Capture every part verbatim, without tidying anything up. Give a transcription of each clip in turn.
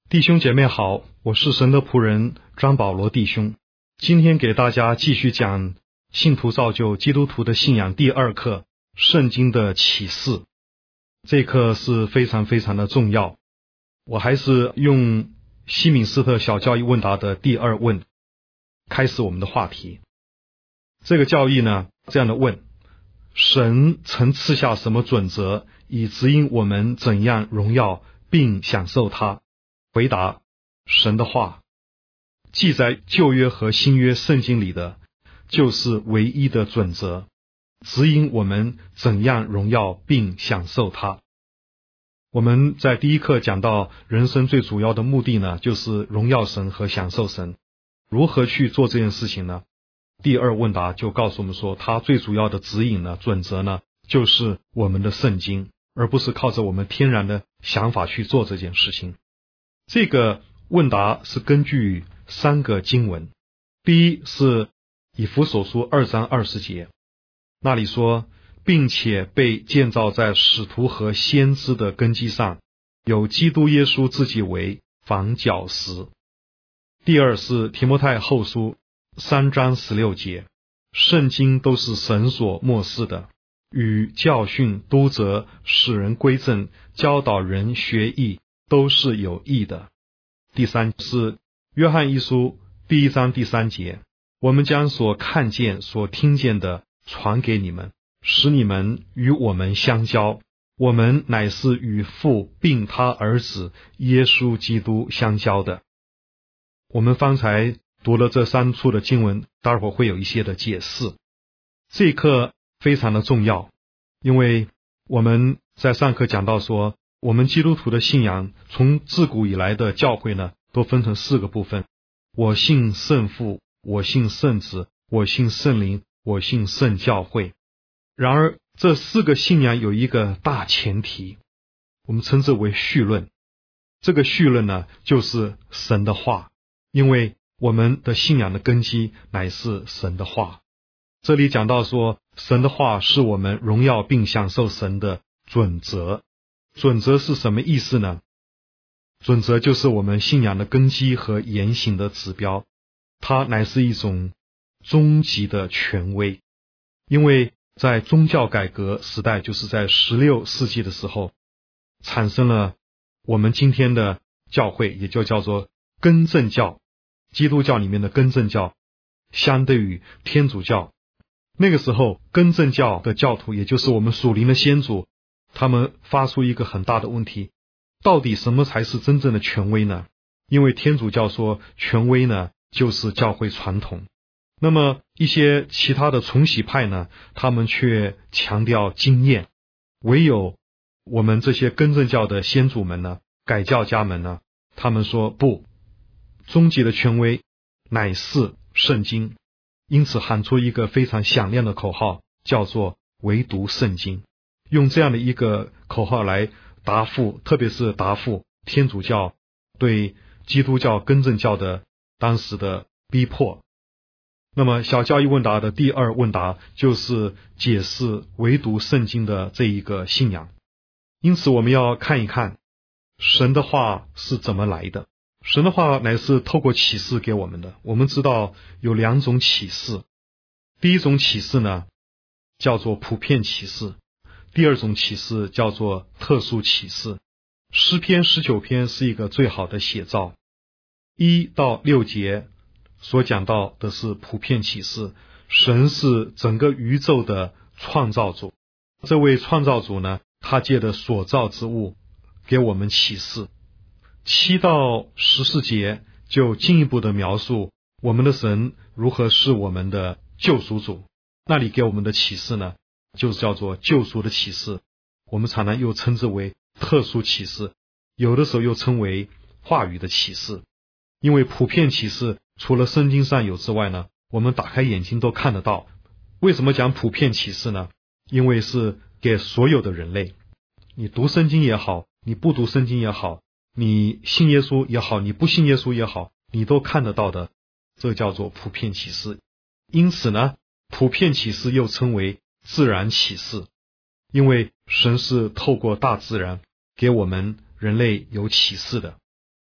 弟兄姐妹好，我是神的仆人张保罗弟兄。今天给大家继续讲信徒造就基督徒的信仰第二课，圣经的启示。这课是非常非常的重要。我还是用西敏斯特小教义问答的第二问开始我们的话题。这个教义呢，这样的问：神曾赐下什么准则，以指引我们怎样荣耀并享受它？回答：神的话。记载旧约和新约圣经里的，就是唯一的准则，指引我们怎样荣耀并享受它。我们在第一课讲到，人生最主要的目的呢，就是荣耀神和享受神。如何去做这件事情呢？第二问答就告诉我们说，它最主要的指引呢，准则呢，就是我们的圣经，而不是靠着我们天然的想法去做这件事情。这个问答是根据三个经文。第一是以弗所书二章二十节，那里说，并且被建造在使徒和先知的根基上，有基督耶稣自己为房角石。第二是提摩太后书三章十六节，圣经都是神所默示的，与教训、督责、使人归正、教导人学义，都是有益的。第三是约翰一书第一章第三节，我们将所看见、所听见的传给你们，使你们与我们相交。我们乃是与父并他儿子耶稣基督相交的。我们方才读了这三处的经文，待会儿会有一些的解释。这一课非常的重要，因为我们在上课讲到说，我们基督徒的信仰从自古以来的教会呢，都分成四个部分：我信圣父，我信圣子，我信圣灵，我信圣教会。然而这四个信仰有一个大前提，我们称之为绪论。这个绪论呢，就是神的话，因为我们的信仰的根基乃是神的话。这里讲到说，神的话是我们荣耀并享受神的准则。准则是什么意思呢？准则就是我们信仰的根基和言行的指标，它乃是一种终极的权威。因为在宗教改革时代，就是在十六世纪的时候，产生了我们今天的教会，也就叫做更正教。基督教里面的更正教相对于天主教，那个时候更正教的教徒，也就是我们属灵的先祖，他们发出一个很大的问题，到底什么才是真正的权威呢？因为天主教说权威呢，就是教会传统。那么一些其他的重洗派呢，他们却强调经验。唯有我们这些更正教的先祖们呢，改教家们呢，他们说不，终极的权威乃是圣经。因此喊出一个非常响亮的口号，叫做唯独圣经。用这样的一个口号来答复，特别是答复天主教对基督教更正教的当时的逼迫。那么小教义问答的第二问答就是解释唯独圣经的这一个信仰。因此我们要看一看神的话是怎么来的。神的话乃是透过启示给我们的。我们知道有两种启示，第一种启示呢，叫做普遍启示，第二种启示叫做特殊启示。诗篇十九篇是一个最好的写照。一到六节所讲到的是普遍启示，神是整个宇宙的创造主。这位创造主呢，他借着所造之物给我们启示。七到十四节就进一步的描述我们的神如何是我们的救赎主。那里给我们的启示呢，就是叫做救赎的启示，我们常常又称之为特殊启示，有的时候又称为话语的启示。因为普遍启示除了圣经上有之外呢，我们打开眼睛都看得到。为什么讲普遍启示呢？因为是给所有的人类，你读圣经也好，你不读圣经也好，你信耶稣也好，你不信耶稣也好，你都看得到的，这叫做普遍启示。因此呢，普遍启示又称为自然启示，因为神是透过大自然给我们人类有启示的。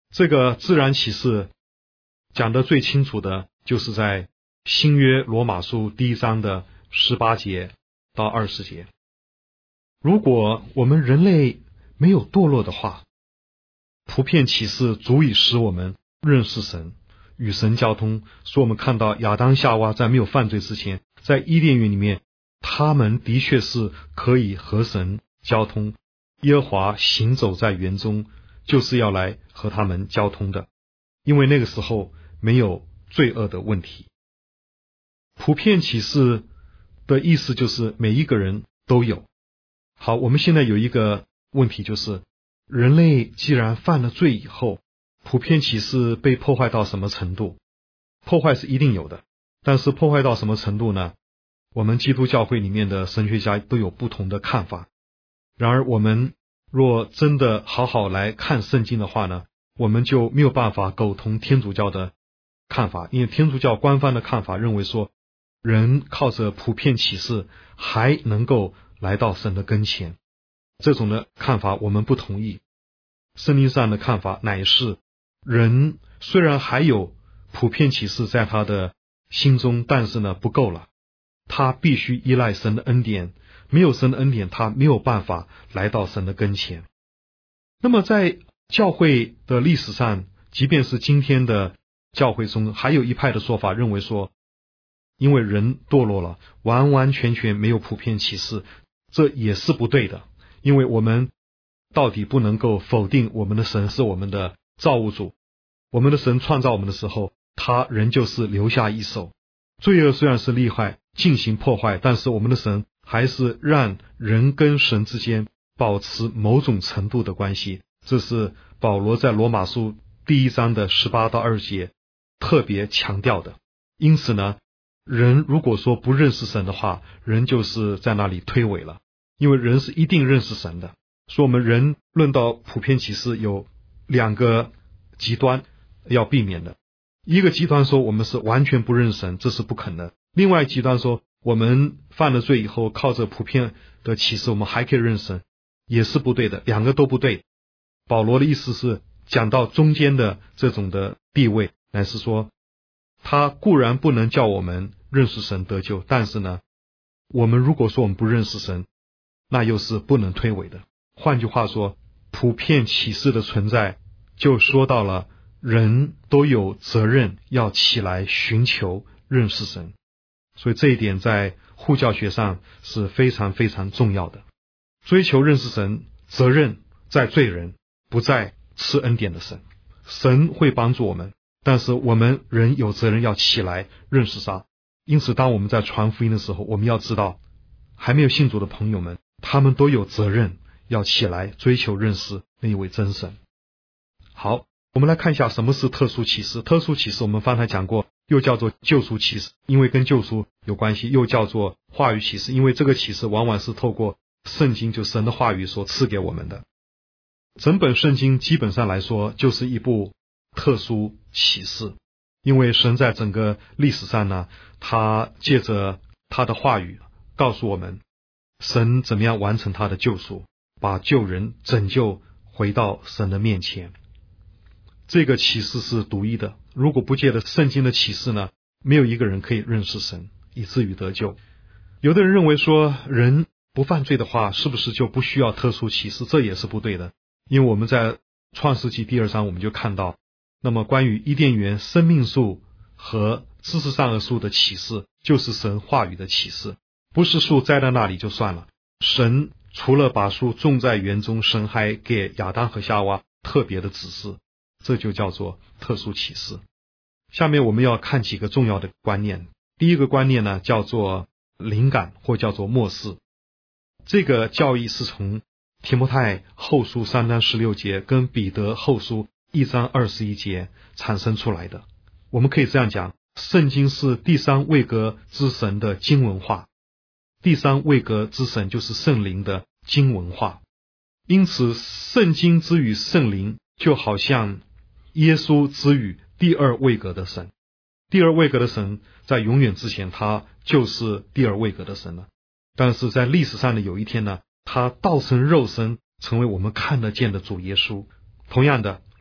这个自然启示讲得最清楚的就是在新约罗马书第一章的十八节到二十节。如果我们人类没有堕落的话，普遍启示足以使我们认识神，与神交通。所以我们看到亚当夏娃在没有犯罪之前，在伊甸园里面，他们的确是可以和神交通。耶和华行走在园中，就是要来和他们交通的，因为那个时候没有罪恶的问题。普遍启示的意思就是每一个人都有。好，我们现在有一个问题，就是人类既然犯了罪以后，普遍启示被破坏到什么程度？破坏是一定有的，但是破坏到什么程度呢？我们基督教会里面的神学家都有不同的看法。然而我们若真的好好来看圣经的话呢，我们就没有办法苟同天主教的看法，因为天主教官方的看法认为说，人靠着普遍启示还能够来到神的跟前。这种的看法我们不同意。圣经上的看法乃是，人虽然还有普遍启示在他的心中，但是呢不够了，他必须依赖神的恩典，没有神的恩典，他没有办法来到神的跟前。那么在教会的历史上，即便是今天的教会中，还有一派的说法认为说，因为人堕落了，完完全全没有普遍启示，这也是不对的。因为我们到底不能够否定我们的神是我们的造物主，我们的神创造我们的时候，他仍旧是留下一手。罪恶虽然是厉害，进行破坏，但是我们的神还是让人跟神之间保持某种程度的关系。这是保罗在罗马书第一章的十八到二十节特别强调的。因此呢，人如果说不认识神的话，人就是在那里推诿了，因为人是一定认识神的。说我们人论到普遍启示有两个极端要避免的，一个极端说我们是完全不认识神，这是不可能；另外极端说我们犯了罪以后，靠着普遍的启示我们还可以认识神，也是不对的，两个都不对。保罗的意思是讲到中间的这种的地位，乃是说他固然不能叫我们认识神得救，但是呢，我们如果说我们不认识神，那又是不能推诿的。换句话说，普遍启示的存在就说到了人都有责任要起来寻求认识神，所以这一点在护教学上是非常非常重要的。追求认识神，责任在罪人，不在赐恩典的神。神会帮助我们，但是我们人有责任要起来认识他。因此当我们在传福音的时候，我们要知道还没有信主的朋友们，他们都有责任要起来追求认识那一位真神。好，我们来看一下什么是特殊启示。特殊启示我们刚才讲过，又叫做救赎启示，因为跟救赎有关系；又叫做话语启示，因为这个启示往往是透过圣经，就神的话语所赐给我们的。整本圣经基本上来说就是一部特殊启示，因为神在整个历史上呢，他借着他的话语告诉我们神怎么样完成他的救赎，把救人拯救回到神的面前。这个启示是独一的，如果不借着圣经的启示呢，没有一个人可以认识神以至于得救。有的人认为说人不犯罪的话，是不是就不需要特殊启示？这也是不对的，因为我们在创世纪第二章我们就看到，那么关于伊甸园生命树和知识善恶树的启示，就是神话语的启示，不是树栽在那里就算了。神除了把树种在园中，神还给亚当和夏娃特别的指示，这就叫做特殊启示。下面我们要看几个重要的观念。第一个观念呢，叫做灵感或叫做默示。这个教义是从提摩太后书三章十六节跟彼得后书一章二十一节产生出来的。我们可以这样讲，圣经是第三位格之神的经文化，第三位格之神就是圣灵的经文化。因此圣经之于圣灵就好像耶稣之于第二位格的神。第二位格的神在永远之前他就是第二位格的神了，但是在历史上的有一天呢，他道成肉身成为我们看得见的主耶稣。同样的，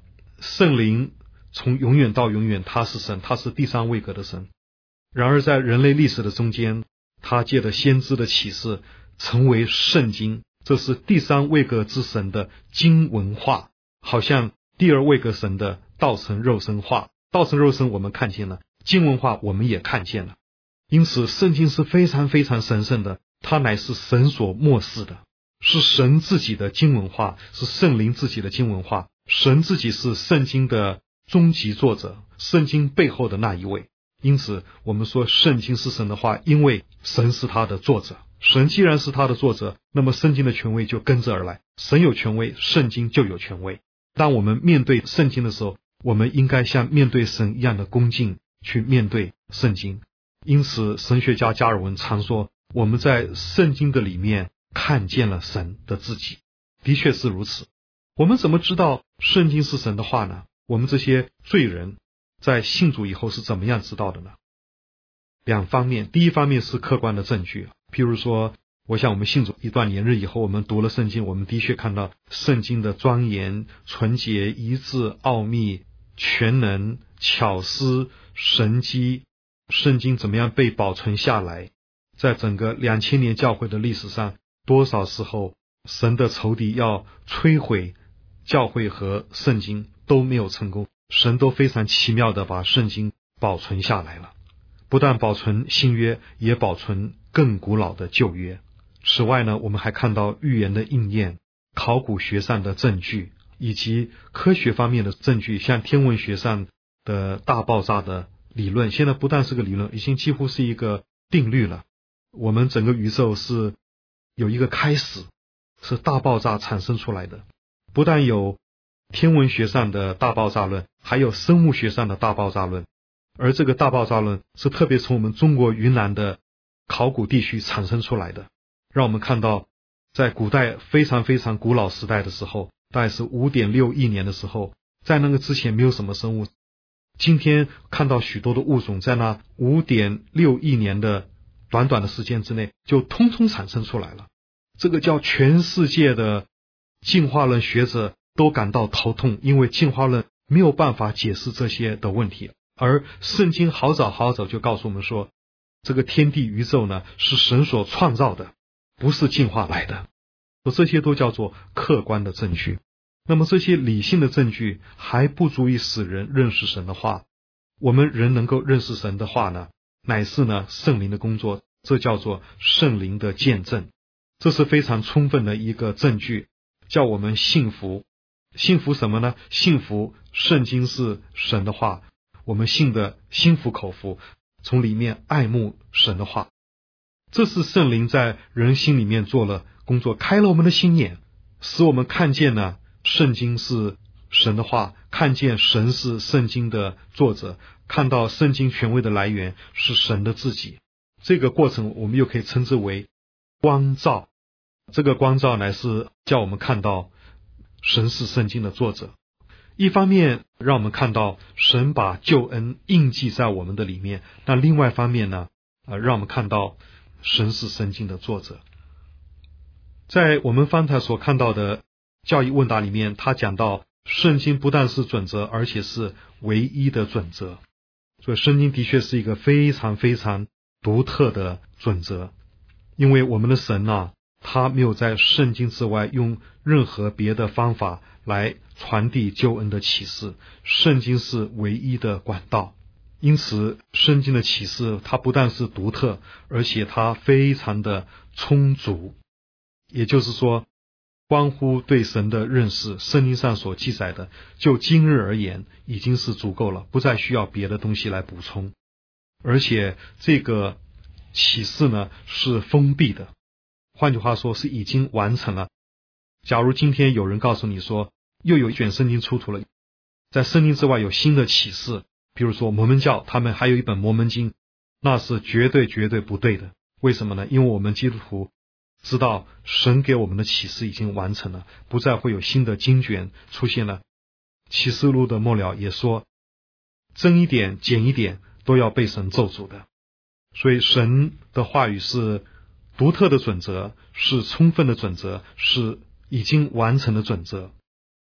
圣灵从永远到永远他是神，他是第三位格的神。然而在人类历史的中间，他借着先知的启示成为圣经，这是第三位格之神的经文化，好像第二位格神的道成肉身化。道成肉身我们看见了，经文化我们也看见了。因此圣经是非常非常神圣的，它乃是神所默示的，是神自己的经文化，是圣灵自己的经文化。神自己是圣经的终极作者，圣经背后的那一位。因此我们说圣经是神的话，因为神是他的作者。神既然是他的作者，那么圣经的权威就跟着而来。神有权威，圣经就有权威。当我们面对圣经的时候，我们应该像面对神一样的恭敬去面对圣经。因此神学家加尔文常说，我们在圣经的里面看见了神的自己。的确是如此。我们怎么知道圣经是神的话呢？我们这些罪人在信主以后是怎么样知道的呢？两方面，第一方面是客观的证据，譬如说我想我们信主一段年日以后，我们读了圣经，我们的确看到圣经的庄严、纯洁、一致、奥秘、全能、巧思、神机，圣经怎么样被保存下来。在整个两千年教会的历史上，多少时候神的仇敌要摧毁教会和圣经都没有成功，神都非常奇妙的把圣经保存下来了，不但保存新约，也保存更古老的旧约。此外呢，我们还看到预言的应验、考古学上的证据，以及科学方面的证据，像天文学上的大爆炸的理论，现在不但是个理论，已经几乎是一个定律了。我们整个宇宙是有一个开始，是大爆炸产生出来的。不但有天文学上的大爆炸论，还有生物学上的大爆炸论。而这个大爆炸论是特别从我们中国云南的考古地区产生出来的，让我们看到在古代非常非常古老时代的时候，大概是 五点六亿年的时候，在那个之前没有什么生物。今天看到许多的物种在那 五点六亿年的短短的时间之内就通通产生出来了。这个叫全世界的进化论学者都感到头痛，因为进化论没有办法解释这些的问题。而圣经好早好早就告诉我们说，这个天地宇宙呢是神所创造的，不是进化来的。这些都叫做客观的证据。那么这些理性的证据还不足以使人认识神的话。我们人能够认识神的话呢，乃是呢圣灵的工作，这叫做圣灵的见证。这是非常充分的一个证据，叫我们信服。信服什么呢？信服圣经是神的话，我们信的心服口服，从里面爱慕神的话。这是圣灵在人心里面做了工作，开了我们的心眼，使我们看见呢圣经是神的话，看见神是圣经的作者，看到圣经权威的来源是神的自己。这个过程我们又可以称之为光照。这个光照乃是叫我们看到神是圣经的作者。一方面让我们看到神把救恩印记在我们的里面，那另外一方面呢，呃，让我们看到神是圣经的作者。在我们方才所看到的教义问答里面，他讲到圣经不但是准则，而且是唯一的准则。所以圣经的确是一个非常非常独特的准则，因为我们的神啊，他没有在圣经之外用任何别的方法来传递救恩的启示，圣经是唯一的管道。因此圣经的启示它不但是独特，而且它非常的充足。也就是说，关乎对神的认识，圣经上所记载的就今日而言已经是足够了，不再需要别的东西来补充。而且这个启示呢是封闭的，换句话说是已经完成了。假如今天有人告诉你说又有一卷圣经出土了，在圣经之外有新的启示，比如说摩门教他们还有一本摩门经，那是绝对绝对不对的。为什么呢？因为我们基督徒知道神给我们的启示已经完成了，不再会有新的经卷出现了。启示录的末了也说，增一点减一点都要被神咒诅的。所以神的话语是独特的准则，是充分的准则，是已经完成的准则。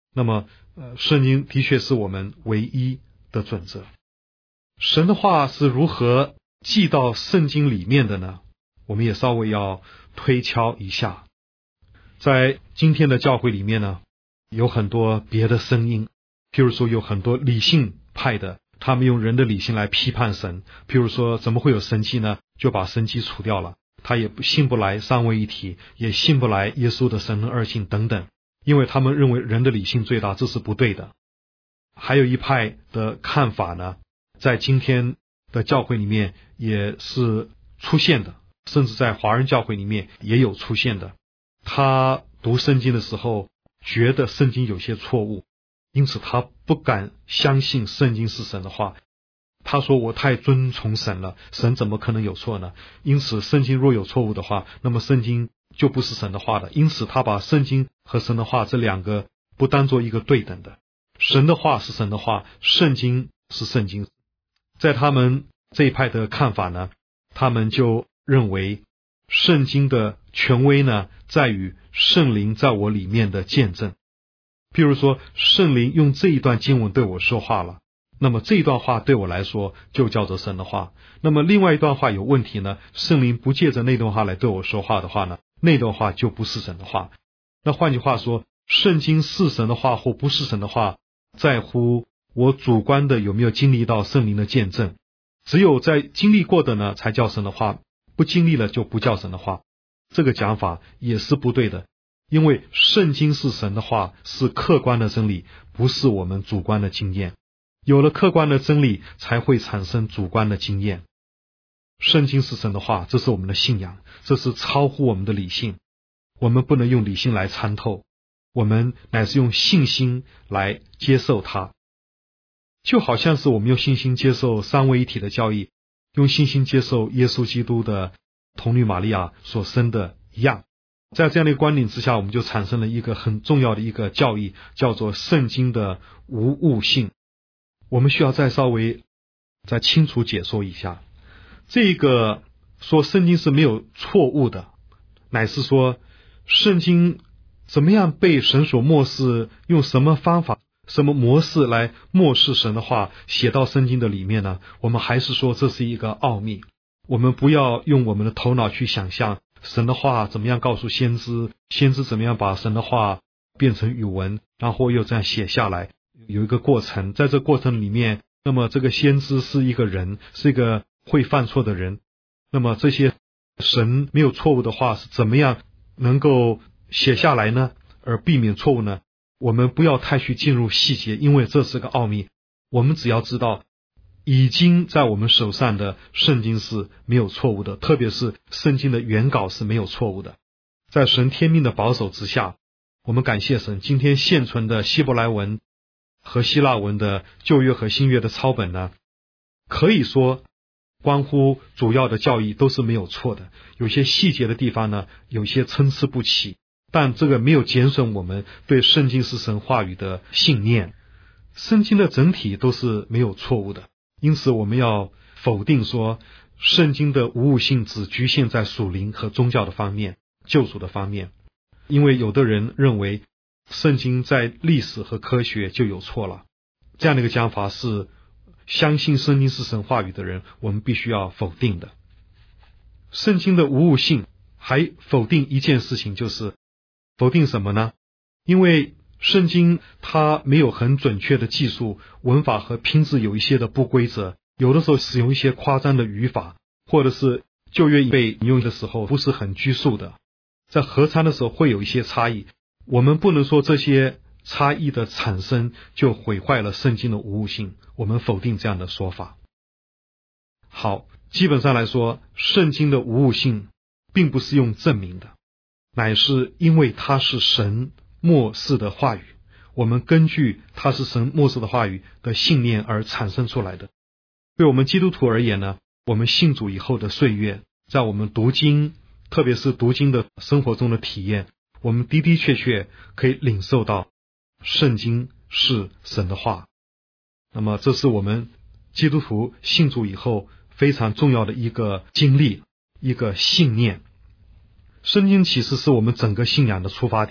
那么呃，圣经的确是我们唯一的准则。神的话是如何记到圣经里面的呢？我们也稍微要推敲一下。在今天的教会里面呢，有很多别的声音，譬如说有很多理性派的，他们用人的理性来批判神，譬如说怎么会有神迹呢？就把神迹除掉了，他也信不来三位一体，也信不来耶稣的神人二性等等，因为他们认为人的理性最大，这是不对的。还有一派的看法呢，在今天的教会里面也是出现的，甚至在华人教会里面也有出现的。他读圣经的时候觉得圣经有些错误，因此他不敢相信圣经是神的话。他说我太尊崇神了，神怎么可能有错呢？因此圣经若有错误的话，那么圣经就不是神的话了。因此他把圣经和神的话这两个不当做一个对等的，神的话是神的话，圣经是圣经。在他们这一派的看法呢，他们就认为圣经的权威呢，在于圣灵在我里面的见证。譬如说圣灵用这一段经文对我说话了，那么这一段话对我来说就叫做神的话。那么另外一段话有问题呢，圣灵不借着那段话来对我说话的话呢，那段话就不是神的话。那换句话说，圣经是神的话或不是神的话，在乎我主观的有没有经历到圣灵的见证。只有在经历过的呢，才叫神的话，不经历了就不叫神的话。这个讲法也是不对的，因为圣经是神的话，是客观的真理，不是我们主观的经验。有了客观的真理，才会产生主观的经验。圣经是神的话，这是我们的信仰，这是超乎我们的理性。我们不能用理性来参透，我们乃是用信心来接受它。就好像是我们用信心接受三位一体的教义，用信心接受耶稣基督的童女玛利亚所生的一样。在这样的观点之下，我们就产生了一个很重要的一个教义，叫做圣经的无误性。我们需要再稍微再清楚解说一下，这个说圣经是没有错误的，乃是说圣经怎么样被神所默示，用什么方法什么模式来默示神的话写到圣经的里面呢？我们还是说这是一个奥秘。我们不要用我们的头脑去想象神的话怎么样告诉先知，先知怎么样把神的话变成语文，然后又这样写下来，有一个过程。在这过程里面，那么这个先知是一个人，是一个会犯错的人，那么这些神没有错误的话是怎么样能够写下来呢，而避免错误呢？我们不要太去进入细节，因为这是个奥秘。我们只要知道已经在我们手上的圣经是没有错误的，特别是圣经的原稿是没有错误的。在神天命的保守之下，我们感谢神，今天现存的希伯来文和希腊文的旧约和新约的抄本呢，可以说关乎主要的教义都是没有错的。有些细节的地方呢，有些参差不齐，但这个没有减损我们对圣经是神话语的信念。圣经的整体都是没有错误的，因此我们要否定说圣经的无误性只局限在属灵和宗教的方面，救赎的方面。因为有的人认为圣经在历史和科学就有错了，这样的一个讲法是相信圣经是神话语的人我们必须要否定的。圣经的无误性还否定一件事情，就是否定什么呢？因为圣经它没有很准确的记述，文法和拼字有一些的不规则，有的时候使用一些夸张的语法，或者是旧约被引用的时候不是很拘束的，在合参的时候会有一些差异。我们不能说这些差异的产生就毁坏了圣经的无误性，我们否定这样的说法。好，基本上来说，圣经的无误性并不是用证明的，乃是因为它是神默示的话语，我们根据它是神默示的话语的信念而产生出来的。对我们基督徒而言呢，我们信主以后的岁月，在我们读经，特别是读经的生活中的体验，我们的的确确可以领受到圣经是神的话。那么这是我们基督徒信主以后非常重要的一个经历，一个信念。圣经其实是我们整个信仰的出发点，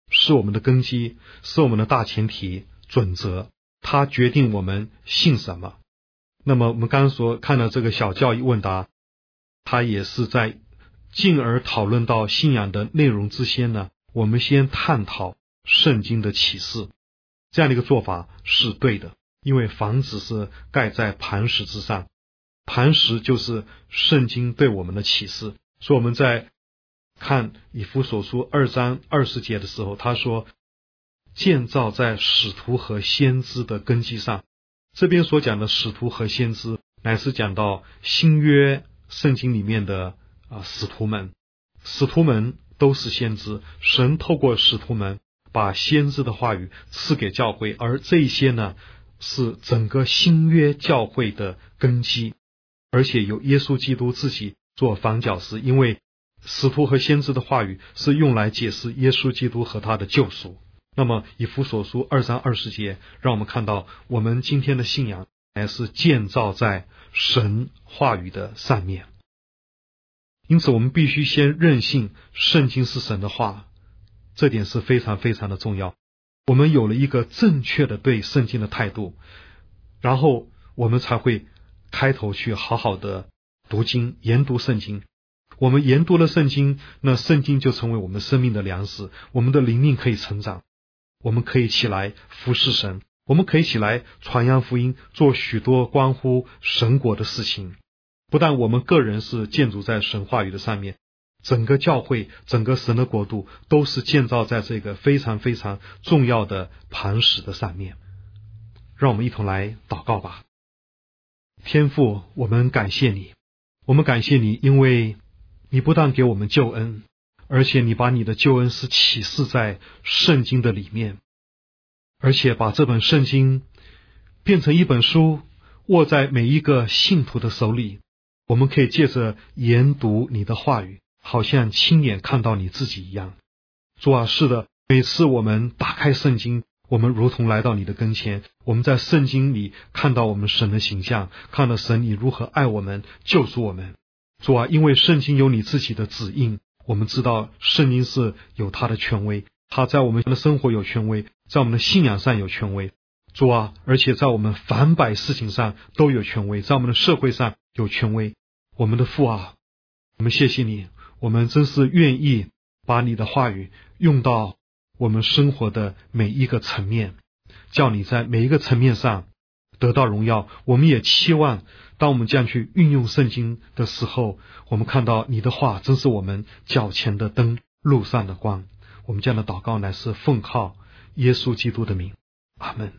是我们的根基，是我们的大前提准则，它决定我们信什么。那么我们刚刚所看到这个小教义问答，它也是在进而讨论到信仰的内容之先呢，我们先探讨圣经的启示。这样的一个做法是对的，因为房子是盖在磐石之上，磐石就是圣经对我们的启示。所以我们在看以弗所书二章二十节的时候，他说建造在使徒和先知的根基上。这边所讲的使徒和先知，乃是讲到新约圣经里面的啊使徒们，使徒们都是先知，神透过使徒们把先知的话语赐给教会，而这些呢是整个新约教会的根基，而且有耶稣基督自己做房角石，因为使徒和先知的话语是用来解释耶稣基督和他的救赎。那么以弗所书二章二十节让我们看到，我们今天的信仰乃是建造在神话语的上面。因此我们必须先认信圣经是神的话，这点是非常非常的重要。我们有了一个正确的对圣经的态度，然后我们才会开头去好好的读经，研读圣经。我们研读了圣经，那圣经就成为我们生命的粮食，我们的灵命可以成长，我们可以起来服侍神，我们可以起来传扬福音，做许多关乎神国的事情。不但我们个人是建筑在神话语的上面，整个教会，整个神的国度都是建造在这个非常非常重要的磐石的上面。让我们一同来祷告吧。天父，我们感谢你，我们感谢你，因为你不但给我们救恩，而且你把你的救恩是启示在圣经的里面，而且把这本圣经变成一本书，握在每一个信徒的手里。我们可以借着研读你的话语，好像亲眼看到你自己一样。主啊，是的，每次我们打开圣经，我们如同来到你的跟前，我们在圣经里看到我们神的形象，看到神你如何爱我们，救赎我们。主啊，因为圣经有你自己的指引，我们知道圣经是有它的权威，它在我们的生活有权威，在我们的信仰上有权威。主啊，而且在我们凡百事情上都有权威，在我们的社会上有权威。我们的父啊，我们谢谢你，我们真是愿意把你的话语用到我们生活的每一个层面，叫你在每一个层面上得到荣耀。我们也期望当我们这样去运用圣经的时候，我们看到你的话真是我们脚前的灯，路上的光。我们这样的祷告乃是奉靠耶稣基督的名，阿们。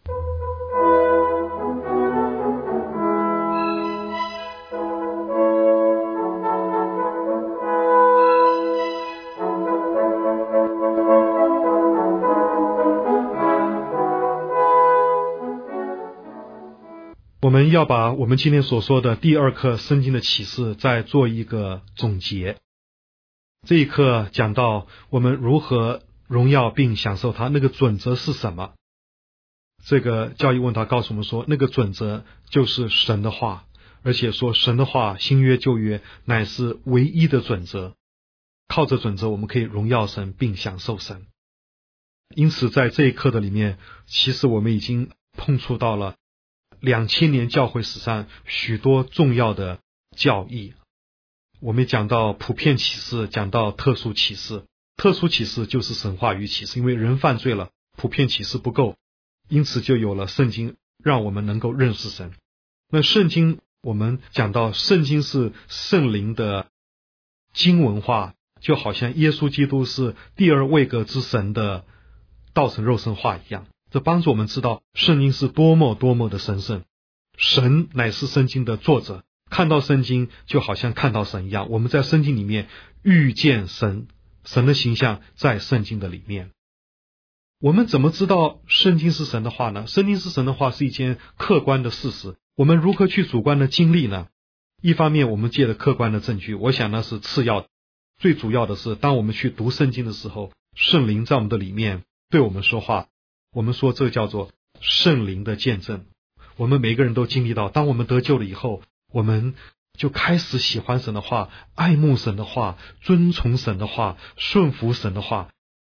我们要把我们今天所说的第二课圣经的启示再做一个总结。这一课讲到我们如何荣耀并享受它，那个准则是什么？这个教义问答告诉我们说，那个准则就是神的话，而且说神的话新约旧约乃是唯一的准则，靠着准则我们可以荣耀神并享受神。因此在这一课的里面，其实我们已经碰触到了两千年教会史上许多重要的教义。我们讲到普遍启示，讲到特殊启示。特殊启示就是神话语启示，因为人犯罪了，普遍启示不够，因此就有了圣经，让我们能够认识神。那圣经，我们讲到圣经是圣灵的经文化，就好像耶稣基督是第二位格之神的道成肉身化一样。这帮助我们知道圣经是多么多么的神圣，神乃是圣经的作者，看到圣经就好像看到神一样。我们在圣经里面遇见神，神的形象在圣经的里面。我们怎么知道圣经是神的话呢？圣经是神的话是一件客观的事实，我们如何去主观的经历呢？一方面我们借着客观的证据，我想那是次要的，最主要的是当我们去读圣经的时候，圣灵在我们的里面对我们说话。我们说这叫做圣灵的见证。我们每个人都经历到，当我们得救了以后，我们就开始喜欢神的话，爱慕神的话，遵从神的话，顺服神的话。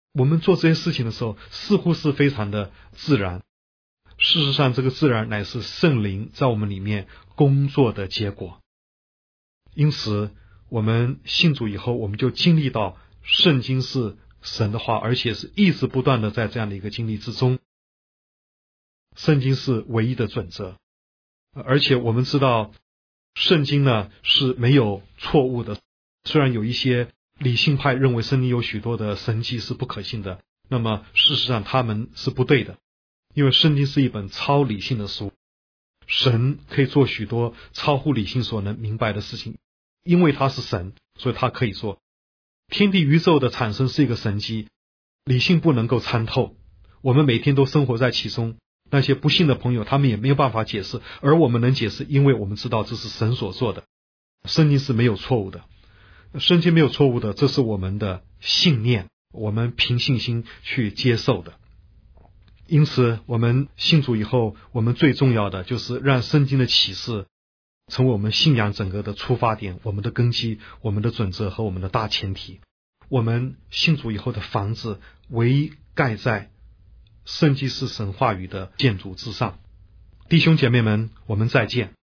我们做这些事情的时候，似乎是非常的自然。事实上，这个自然乃是圣灵在我们里面工作的结果。因此，我们信主以后，我们就经历到圣经是神的话，而且是一直不断的在这样的一个经历之中。圣经是唯一的准则，而且我们知道圣经呢是没有错误的。虽然有一些理性派认为圣经有许多的神迹是不可信的，那么事实上他们是不对的，因为圣经是一本超理性的书，神可以做许多超乎理性所能明白的事情，因为他是神，所以他可以做。天地宇宙的产生是一个神迹，理性不能够参透，我们每天都生活在其中，那些不信的朋友他们也没有办法解释，而我们能解释，因为我们知道这是神所做的。圣经是没有错误的，圣经没有错误的，这是我们的信念，我们凭信心去接受的。因此我们信主以后，我们最重要的就是让圣经的启示成为我们信仰整个的出发点，我们的根基，我们的准则和我们的大前提。我们信主以后的房子唯盖在圣经是神话语的建筑之上。弟兄姐妹们，我们再见。